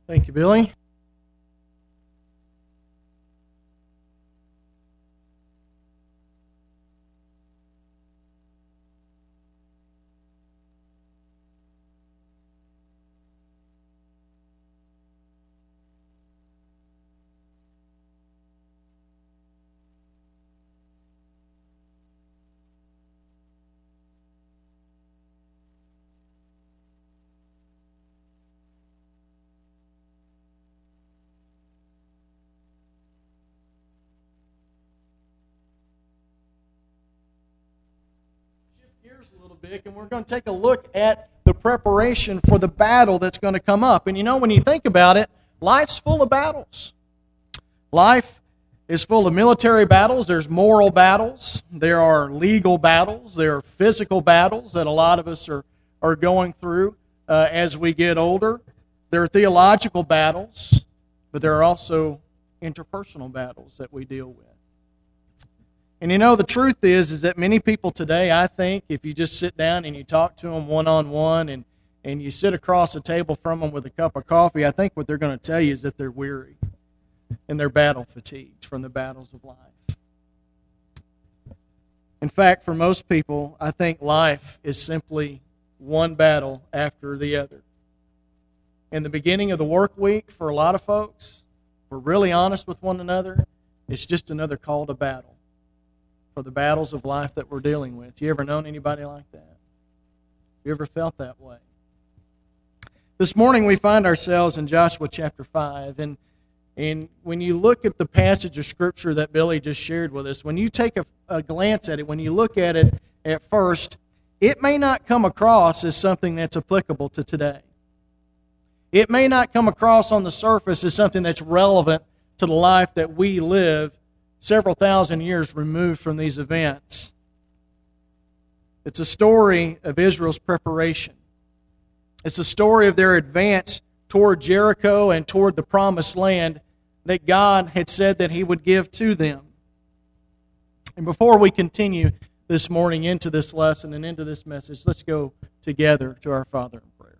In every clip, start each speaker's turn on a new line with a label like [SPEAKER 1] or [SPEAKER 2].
[SPEAKER 1] Thank you, Billy. Shift gears a little bit, and we're going to take a look at the preparation for the battle that's going to come up. And when you think about it, life's full of battles. Life is full of military battles. There's moral battles. There are legal battles. There are physical battles that a lot of us are going through as we get older. There are theological battles, but there are also interpersonal battles that we deal with. And the truth is that many people today, I think, if you just sit down and you talk to them one-on-one and you sit across the table from them with a cup of coffee, I think what they're going to tell you is that they're weary and they're battle fatigued from the battles of life. In fact, for most people, I think life is simply one battle after the other. In the beginning of the work week, for a lot of folks, if we're really honest with one another, it's just another call to battle for the battles of life that we're dealing with. You ever known anybody like that? You ever felt that way? This morning we find ourselves in Joshua chapter 5, and when you look at the passage of Scripture that Billy just shared with us, when you take a glance at it, when you look at it at first, it may not come across as something that's applicable to today. It may not come across on the surface as something that's relevant to the life that we live several thousand years removed from these events. It's a story of Israel's preparation. It's a story of their advance toward Jericho and toward the promised land that God had said that He would give to them. And before we continue this morning into this lesson and into this message, let's go together to our Father in prayer.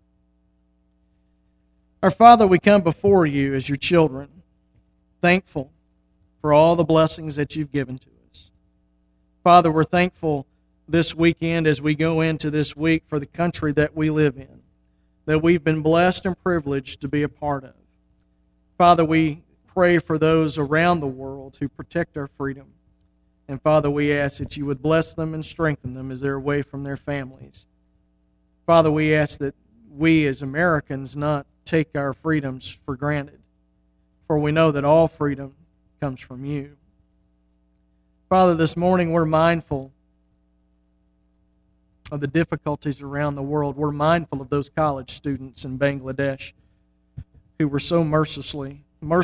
[SPEAKER 1] Our Father, we come before You as Your children, thankful for all the blessings that You've given to us. Father, we're thankful this weekend as we go into this week for the country that we live in, that we've been blessed and privileged to be a part of. Father, we pray for those around the world who protect our freedom. And Father, we ask that You would bless them and strengthen them as they're away from their families. Father, we ask that we as Americans not take our freedoms for granted, for we know that all freedom comes from You. Father, this morning we're mindful of the difficulties around the world. We're mindful of those college students in Bangladesh who were so mercilessly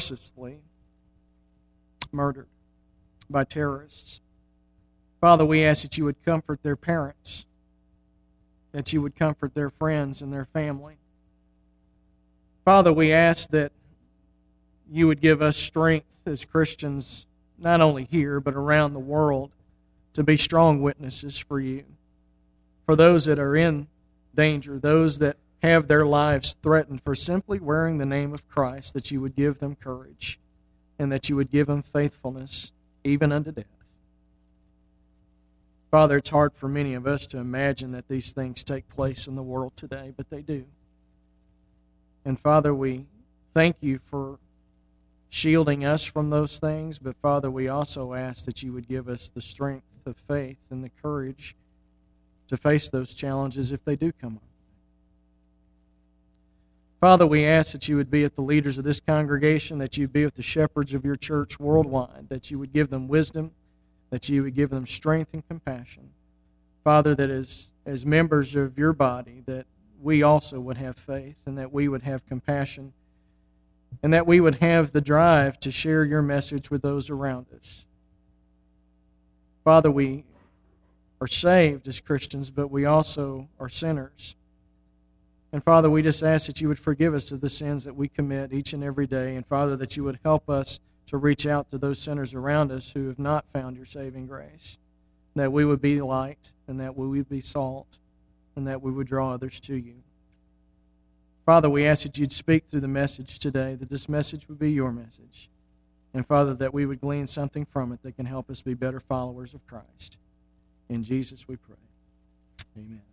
[SPEAKER 1] murdered by terrorists. Father, we ask that You would comfort their parents, that You would comfort their friends and their family. Father, we ask that You would give us strength as Christians, not only here, but around the world, to be strong witnesses for You. For those that are in danger, those that have their lives threatened for simply wearing the name of Christ, that You would give them courage and that You would give them faithfulness even unto death. Father, it's hard for many of us to imagine that these things take place in the world today, but they do. And Father, we thank You for shielding us from those things, but Father, we also ask that You would give us the strength of faith and the courage to face those challenges if they do come up. Father, we ask that You would be with the leaders of this congregation, that You would be with the shepherds of Your church worldwide, that You would give them wisdom, that You would give them strength and compassion. Father, that as members of Your body, that we also would have faith and that we would have compassion and that we would have the drive to share Your message with those around us. Father, we are saved as Christians, but we also are sinners. And Father, we just ask that You would forgive us of the sins that we commit each and every day. And Father, that You would help us to reach out to those sinners around us who have not found Your saving grace. That we would be light and that we would be salt and that we would draw others to You. Father, we ask that you'd speak through the message today, that this message would be your message. And Father, that we would glean something from it that can help us be better followers of Christ. In Jesus we pray. Amen.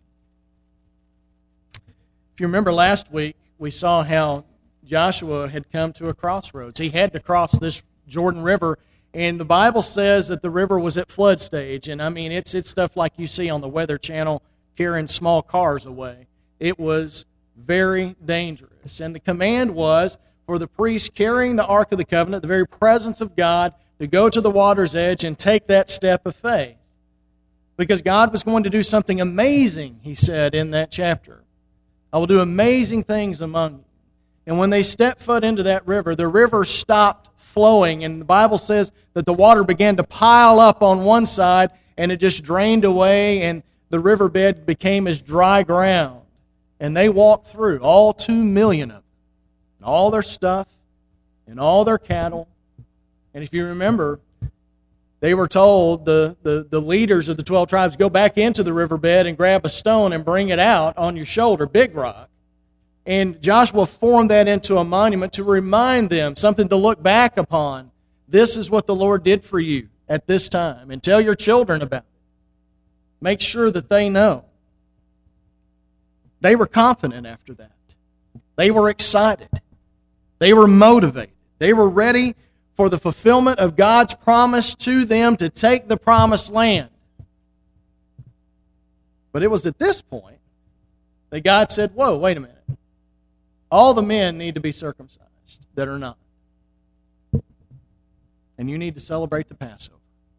[SPEAKER 1] If you remember last week, we saw how Joshua had come to a crossroads. He had to cross this Jordan River, and the Bible says that the river was at flood stage. And I mean, it's stuff like you see on the Weather Channel carrying small cars away. It was very dangerous. And the command was for the priest carrying the Ark of the Covenant, the very presence of God, to go to the water's edge and take that step of faith. Because God was going to do something amazing, he said in that chapter. I will do amazing things among you. And when they stepped foot into that river, the river stopped flowing. And the Bible says that the water began to pile up on one side, and it just drained away, and the riverbed became as dry ground. And they walked through, all 2 million of them, and all their stuff, and all their cattle. And if you remember, they were told, the leaders of the 12 tribes, go back into the riverbed and grab a stone and bring it out on your shoulder, big rock. And Joshua formed that into a monument to remind them, something to look back upon. This is what the Lord did for you at this time. And tell your children about it. Make sure that they know. They were confident after that. They were excited. They were motivated. They were ready for the fulfillment of God's promise to them to take the promised land. But it was at this point that God said, whoa, wait a minute. All the men need to be circumcised that are not. And you need to celebrate the Passover.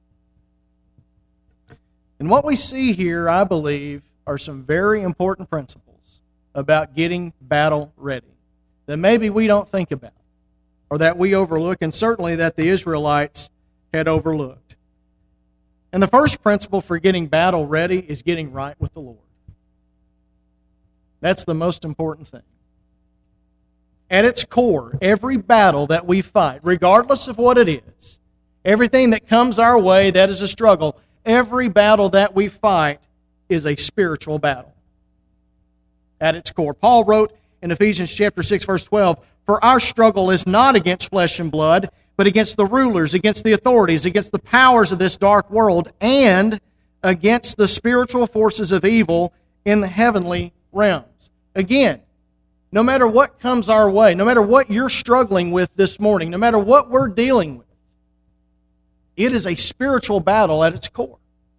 [SPEAKER 1] And what we see here, I believe, are some very important principles about getting battle ready that maybe we don't think about or that we overlook, and certainly that the Israelites had overlooked. And the first principle for getting battle ready is getting right with the Lord. That's the most important thing. At its core, every battle that we fight, regardless of what it is, everything that comes our way that is a struggle, every battle that we fight is a spiritual battle. At its core. Paul wrote in Ephesians chapter 6, verse 12, "For our struggle is not against flesh and blood, but against the rulers, against the authorities, against the powers of this dark world, and against the spiritual forces of evil in the heavenly realms." Again, no matter what comes our way, no matter what you're struggling with this morning, no matter what we're dealing with, it is a spiritual battle at its core.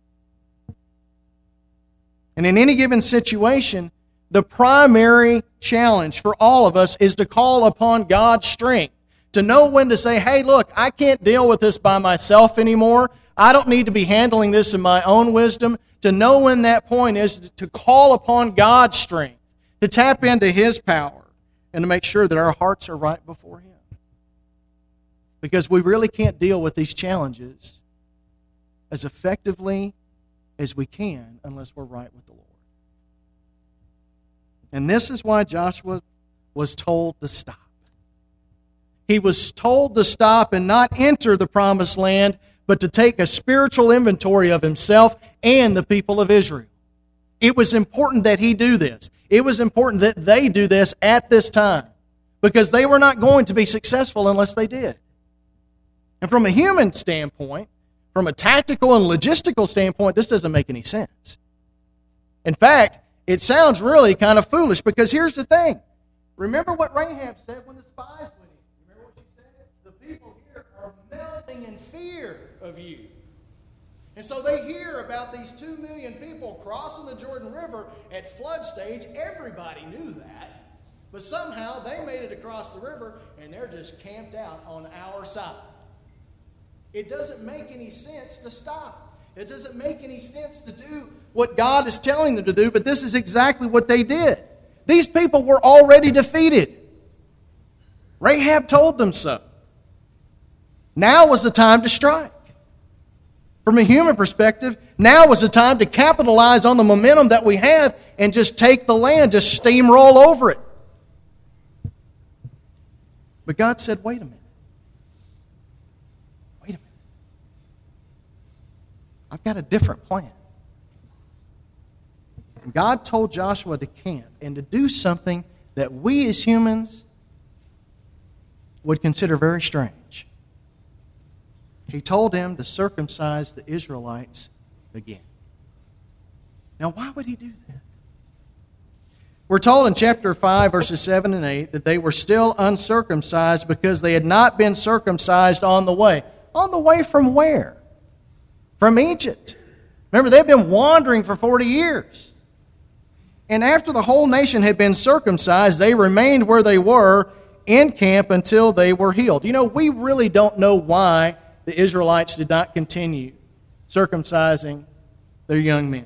[SPEAKER 1] And in any given situation, the primary challenge for all of us is to call upon God's strength, to know when to say, hey, look, I can't deal with this by myself anymore. I don't need to be handling this in my own wisdom. To know when that point is to call upon God's strength, to tap into His power, and to make sure that our hearts are right before Him. Because we really can't deal with these challenges as effectively as we can unless we're right with the Lord. And this is why Joshua was told to stop. He was told to stop and not enter the promised land, but to take a spiritual inventory of himself and the people of Israel. It was important that he do this. It was important that they do this at this time, because they were not going to be successful unless they did. And from a human standpoint, from a tactical and logistical standpoint, this doesn't make any sense. In fact, it sounds really kind of foolish, because here's the thing. Remember what Rahab said when the spies went in. Remember what she said? The people here are melting in fear of you. And so they hear about these 2 million people crossing the Jordan River at flood stage. Everybody knew that. But somehow they made it across the river, and they're just camped out on our side. It doesn't make any sense to stop. It doesn't make any sense to do what God is telling them to do, but this is exactly what they did. These people were already defeated. Rahab told them so. Now was the time to strike. From a human perspective, now was the time to capitalize on the momentum that we have and just take the land, just steamroll over it. But God said, wait a minute. I've got a different plan. God told Joshua to camp and to do something that we as humans would consider very strange. He told him to circumcise the Israelites again. Now, why would he do that? We're told in chapter 5, verses 7 and 8, that they were still uncircumcised because they had not been circumcised on the way. On the way from where? From Egypt. Remember, they've been wandering for 40 years. And after the whole nation had been circumcised, they remained where they were in camp until they were healed. You know, we really don't know why the Israelites did not continue circumcising their young men.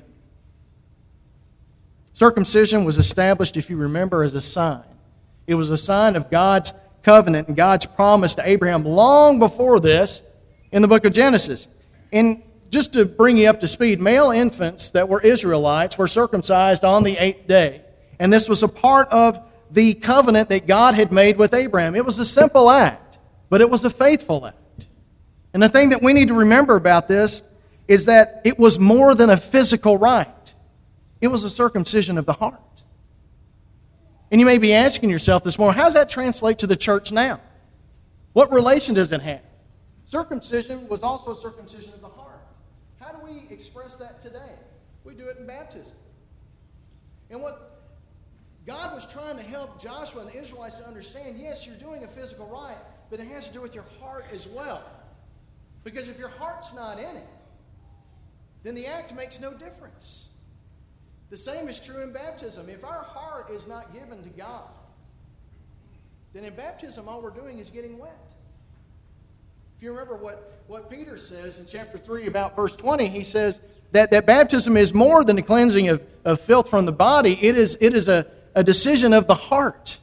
[SPEAKER 1] Circumcision was established, if you remember, as a sign. It was a sign of God's covenant and God's promise to Abraham long before this in the book of Genesis. And just to bring you up to speed, male infants that were Israelites were circumcised on the 8th day. And this was a part of the covenant that God had made with Abraham. It was a simple act, but it was a faithful act. And the thing that we need to remember about this is that it was more than a physical rite. It was a circumcision of the heart. And you may be asking yourself this morning, how does that translate to the church now? What relation does it have? Circumcision was also a circumcision of the heart. How do we express that today? We do it in baptism. And what God was trying to help Joshua and the Israelites to understand, yes, you're doing a physical rite, but it has to do with your heart as well. Because if your heart's not in it, then the act makes no difference. The same is true in baptism. If our heart is not given to God, then in baptism all we're doing is getting wet. If you remember what Peter says in chapter 3 about verse 20, he says that baptism is more than a cleansing of filth from the body. It is a decision of the heart.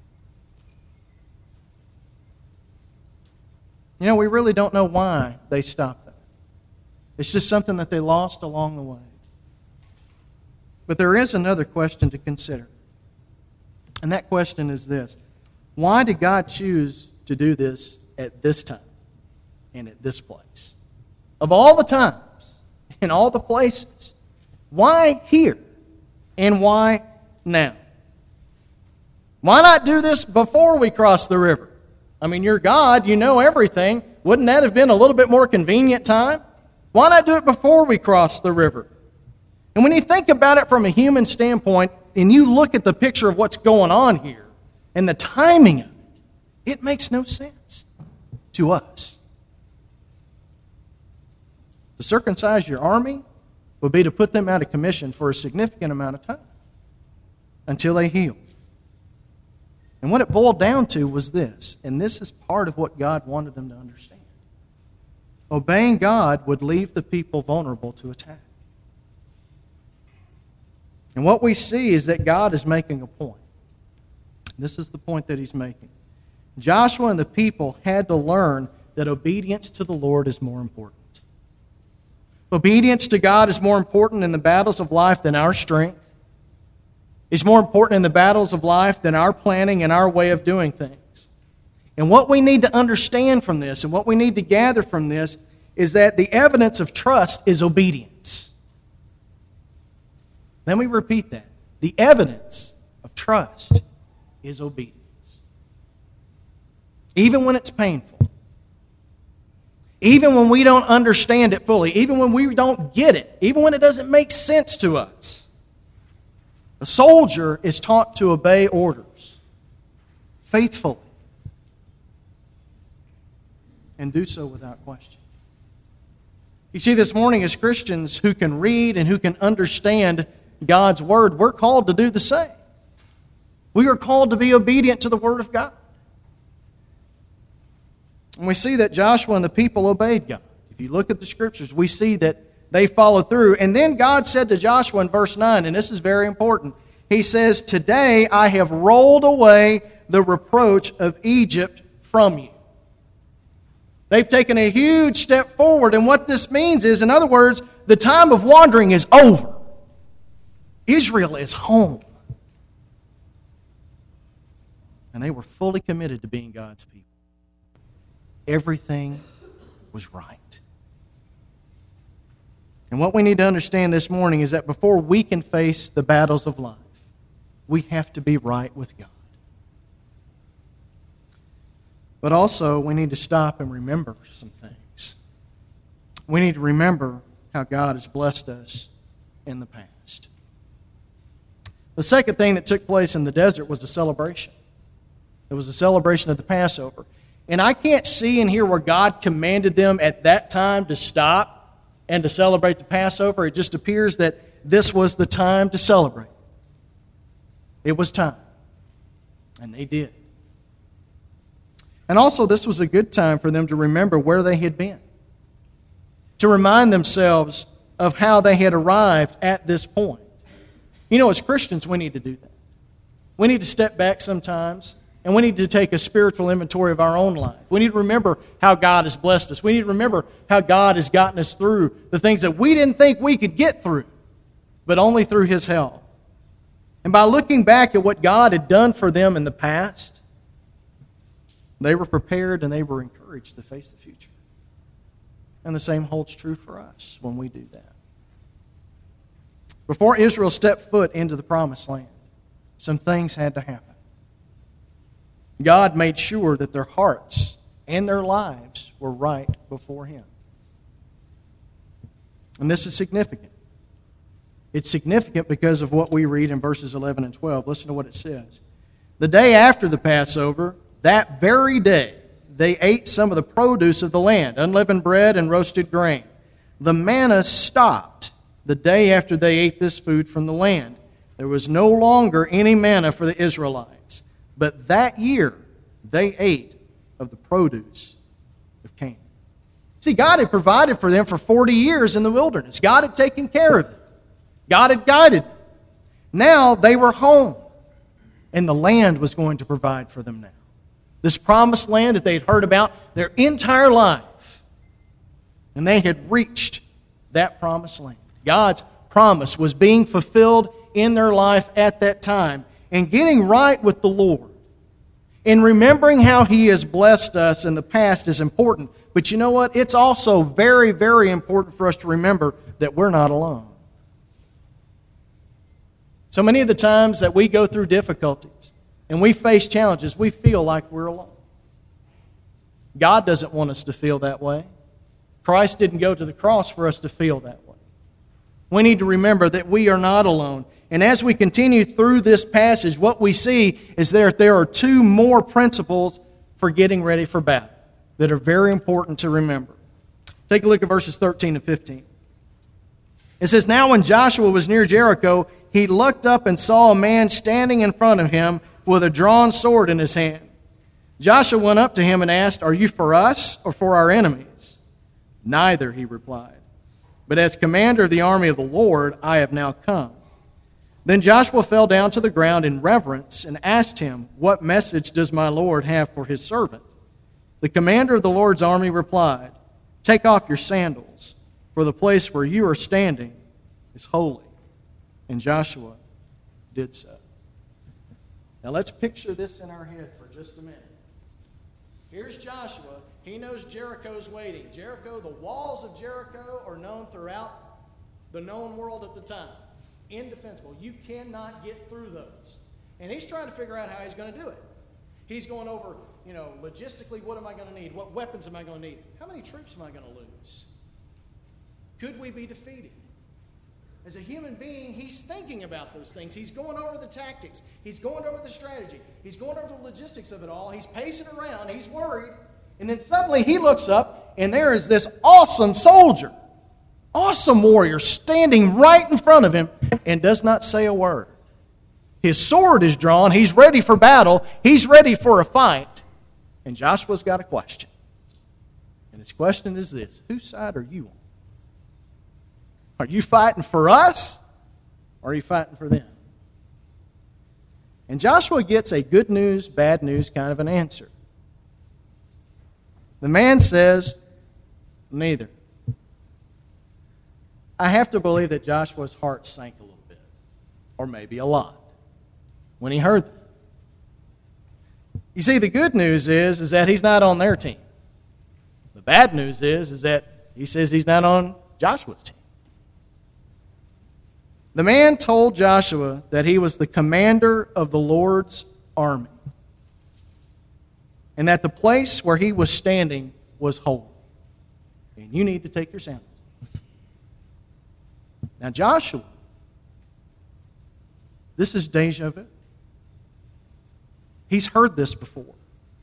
[SPEAKER 1] You know, we really don't know why they stopped that. It's just something that they lost along the way. But there is another question to consider. And that question is this: why did God choose to do this at this time and at this place? Of all the times and all the places, why here and why now? Why not do this before we cross the river? I mean, you're God, you know everything. Wouldn't that have been a little bit more convenient time? Why not do it before we cross the river? And when you think about it from a human standpoint, and you look at the picture of what's going on here, and the timing of it, it makes no sense to us. To circumcise your army would be to put them out of commission for a significant amount of time, until they heal. And what it boiled down to was this, and this is part of what God wanted them to understand. Obeying God would leave the people vulnerable to attack. And what we see is that God is making a point. This is the point that he's making. Joshua and the people had to learn that obedience to the Lord is more important. Obedience to God is more important in the battles of life than our strength. It's more important in the battles of life than our planning and our way of doing things. And what we need to understand from this and what we need to gather from this is that the evidence of trust is obedience. Let me repeat that. The evidence of trust is obedience. Even when it's painful. Even when we don't understand it fully. Even when we don't get it. Even when it doesn't make sense to us. A soldier is taught to obey orders faithfully and do so without question. You see, this morning as Christians who can read and who can understand God's Word, we're called to do the same. We are called to be obedient to the Word of God. And we see that Joshua and the people obeyed God. If you look at the Scriptures, we see that they followed through. And then God said to Joshua in verse 9, and this is very important, He says, "Today I have rolled away the reproach of Egypt from you." They've taken a huge step forward, and what this means is, in other words, the time of wandering is over. Israel is home. And they were fully committed to being God's people. Everything was right. And what we need to understand this morning is that before we can face the battles of life, we have to be right with God. But also, we need to stop and remember some things. We need to remember how God has blessed us in the past. The second thing that took place in the desert was a celebration. It was a celebration of the Passover. And I can't see in here where God commanded them at that time to stop and to celebrate the Passover. It just appears that this was the time to celebrate. It was time. And they did. And also, this was a good time for them to remember where they had been, to remind themselves of how they had arrived at this point. You know, as Christians, we need to do that. We need to step back sometimes, and we need to take a spiritual inventory of our own life. We need to remember how God has blessed us. We need to remember how God has gotten us through the things that we didn't think we could get through, but only through His help. And by looking back at what God had done for them in the past, they were prepared and they were encouraged to face the future. And the same holds true for us when we do that. Before Israel stepped foot into the Promised Land, some things had to happen. God made sure that their hearts and their lives were right before Him. And this is significant. It's significant because of what we read in verses 11 and 12. Listen to what it says. The day after the Passover, that very day, they ate some of the produce of the land, unleavened bread and roasted grain. The manna stopped the day after they ate this food from the land. There was no longer any manna for the Israelites. But that year, they ate of the produce of Canaan. See, God had provided for them for 40 years in the wilderness. God had taken care of them. God had guided them. Now they were home, and the land was going to provide for them now. This promised land that they'd heard about their entire life. And they had reached that promised land. God's promise was being fulfilled in their life at that time. And getting right with the Lord and remembering how He has blessed us in the past is important. But you know what? It's also very, very important for us to remember that we're not alone. So many of the times that we go through difficulties and we face challenges, we feel like we're alone. God doesn't want us to feel that way. Christ didn't go to the cross for us to feel that way. We need to remember that we are not alone. And as we continue through this passage, what we see is that there are two more principles for getting ready for battle that are very important to remember. Take a look at verses 13 and 15. It says, Now when Joshua was near Jericho, he looked up and saw a man standing in front of him with a drawn sword in his hand. Joshua went up to him and asked, Are you for us or for our enemies? Neither, he replied. But as commander of the army of the Lord, I have now come. Then Joshua fell down to the ground in reverence and asked him, What message does my Lord have for his servant? The commander of the Lord's army replied, Take off your sandals, for the place where you are standing is holy. And Joshua did so. Now let's picture this in our head for just a minute. Here's Joshua. He knows Jericho's waiting. Jericho, the walls of Jericho are known throughout the known world at the time. Indefensible. You cannot get through those. And he's trying to figure out how he's going to do it. He's going over, logistically, what am I going to need? What weapons am I going to need? How many troops am I going to lose? Could we be defeated? As a human being, he's thinking about those things. He's going over the tactics. He's going over the strategy. He's going over the logistics of it all. He's pacing around. He's worried. And then suddenly he looks up, and there is this awesome soldier, awesome warrior standing right in front of him and does not say a word. His sword is drawn. He's ready for battle. He's ready for a fight. And Joshua's got a question. And his question is this: whose side are you on? Are you fighting for us, or are you fighting for them? And Joshua gets a good news, bad news kind of an answer. The man says, neither. I have to believe that Joshua's heart sank a little bit, or maybe a lot, when he heard that. You see, the good news is that he's not on their team. The bad news is that he says he's not on Joshua's team. The man told Joshua that he was the commander of the Lord's army. and that the place where he was standing was holy. And you need to take your sandals off. Now Joshua, this is deja vu. He's heard this before.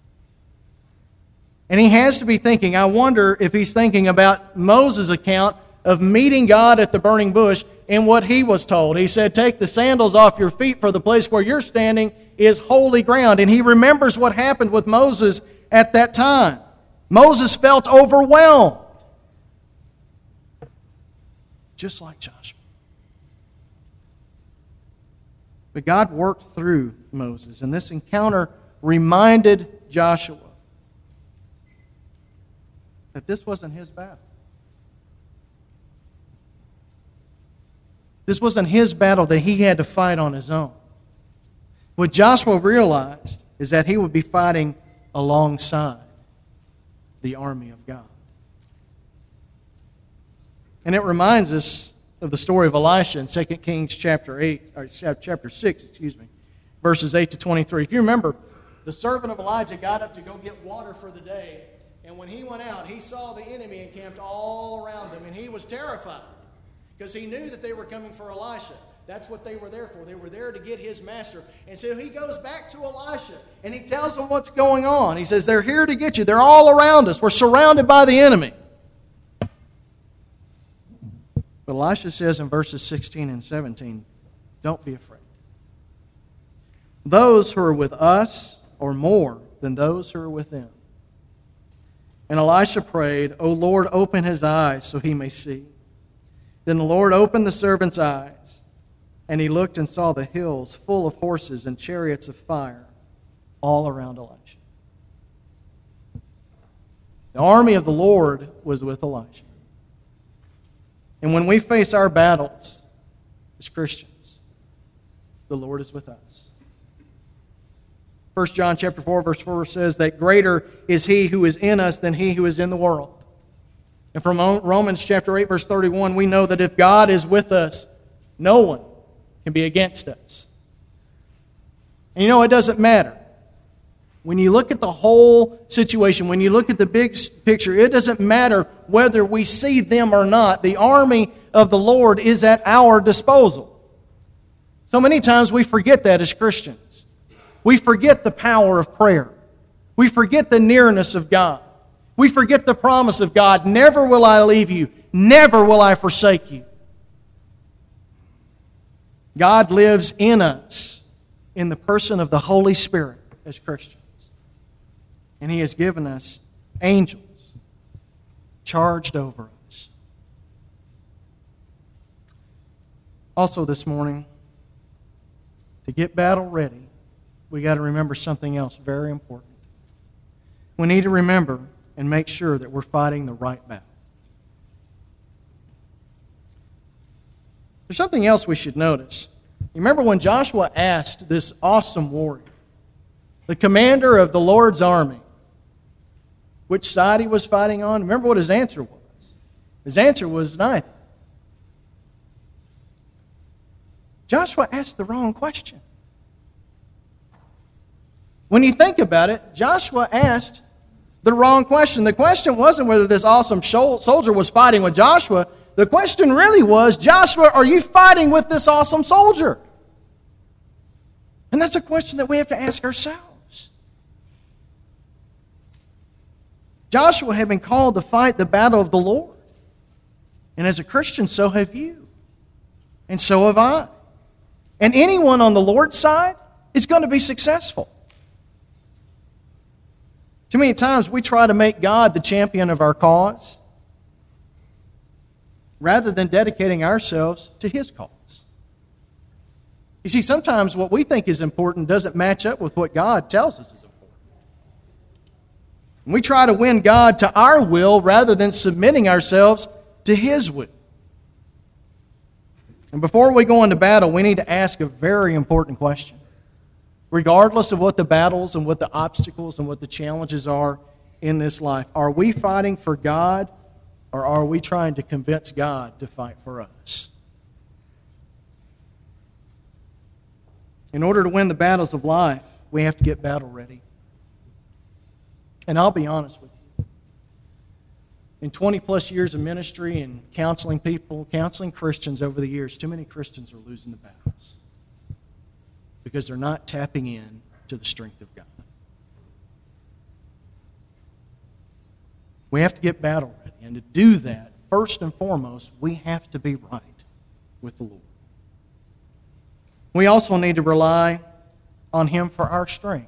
[SPEAKER 1] And he has to be thinking, I wonder if he's thinking about Moses' account of meeting God at the burning bush and what he was told. He said, take the sandals off your feet, for the place where you're standing is holy ground. And he remembers what happened with Moses at that time. Moses felt overwhelmed, just like Joshua. But God worked through Moses, and this encounter reminded Joshua that this wasn't his battle. This wasn't his battle that he had to fight on his own. What Joshua realized is that he would be fighting alongside the army of God. And it reminds us of the story of Elisha in 2 Kings chapter 6, verses 8 to 23. If you remember, the servant of Elijah got up to go get water for the day, and when he went out, he saw the enemy encamped all around him, and he was terrified because he knew that they were coming for Elisha. That's what they were there for. They were there to get his master. And so he goes back to Elisha, and he tells them what's going on. He says, they're here to get you. They're all around us. We're surrounded by the enemy. But Elisha says in verses 16 and 17, don't be afraid. Those who are with us are more than those who are with them. And Elisha prayed, O Lord, open his eyes so he may see. Then the Lord opened the servant's eyes, and he looked and saw the hills full of horses and chariots of fire all around Elisha. The army of the Lord was with Elisha. And when we face our battles as Christians, the Lord is with us. 1 John chapter 4, verse 4 says that greater is he who is in us than he who is in the world. And from Romans chapter 8, verse 31, we know that if God is with us, no one can be against us. And you know, it doesn't matter. When you look at the whole situation, when you look at the big picture, it doesn't matter whether we see them or not. The army of the Lord is at our disposal. So many times we forget that as Christians. We forget the power of prayer. We forget the nearness of God. We forget the promise of God, never will I leave you, never will I forsake you. God lives in us in the person of the Holy Spirit as Christians. And He has given us angels charged over us. Also this morning, to get battle ready, we got to remember something else very important. We need to remember and make sure that we're fighting the right battle. There's something else we should notice. You remember when Joshua asked this awesome warrior, the commander of the Lord's army, which side he was fighting on? Remember what his answer was. His answer was neither. Joshua asked the wrong question. When you think about it, Joshua asked the wrong question. The question wasn't whether this awesome soldier was fighting with Joshua. The question really was, Joshua, are you fighting with this awesome soldier? And that's a question that we have to ask ourselves. Joshua had been called to fight the battle of the Lord. And as a Christian, so have you. And so have I. And anyone on the Lord's side is going to be successful. Too many times we try to make God the champion of our cause rather than dedicating ourselves to His cause. You see, sometimes what we think is important doesn't match up with what God tells us is important. We try to win God to our will rather than submitting ourselves to His will. And before we go into battle, we need to ask a very important question. Regardless of what the battles and what the obstacles and what the challenges are in this life, are we fighting for God or are we trying to convince God to fight for us? In order to win the battles of life, we have to get battle ready. And I'll be honest with you. In 20 plus years of ministry and counseling people, counseling Christians over the years, too many Christians are losing the battles because they're not tapping in to the strength of God. We have to get battle ready. And to do that, first and foremost, we have to be right with the Lord. We also need to rely on Him for our strength.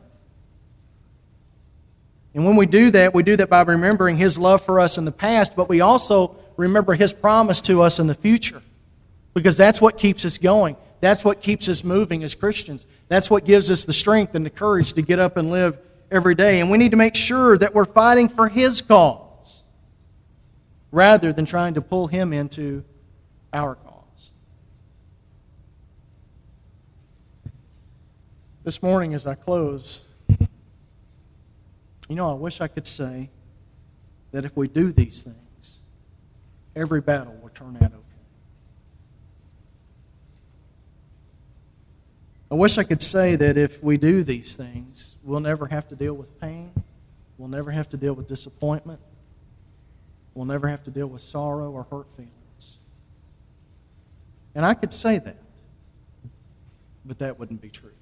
[SPEAKER 1] And when we do that by remembering His love for us in the past, but we also remember His promise to us in the future. Because that's what keeps us going. That's what keeps us moving as Christians. That's what gives us the strength and the courage to get up and live every day. And we need to make sure that we're fighting for His cause rather than trying to pull Him into our cause. This morning as I close, I wish I could say that if we do these things, every battle will turn out okay. I wish I could say that if we do these things, we'll never have to deal with pain. We'll never have to deal with disappointment. We'll never have to deal with sorrow or hurt feelings. And I could say that, but that wouldn't be true.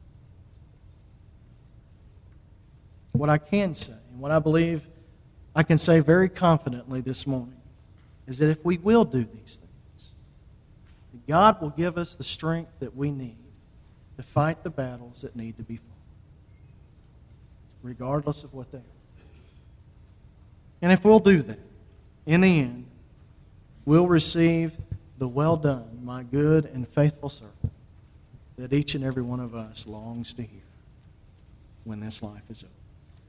[SPEAKER 1] What I can say, and what I believe I can say very confidently this morning, is that if we will do these things, God will give us the strength that we need to fight the battles that need to be fought, regardless of what they are. And if we'll do that, in the end, we'll receive the well done, my good and faithful servant, that each and every one of us longs to hear when this life is over.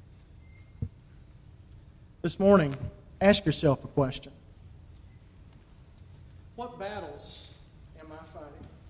[SPEAKER 1] This morning, ask yourself a question. What battles am I fighting?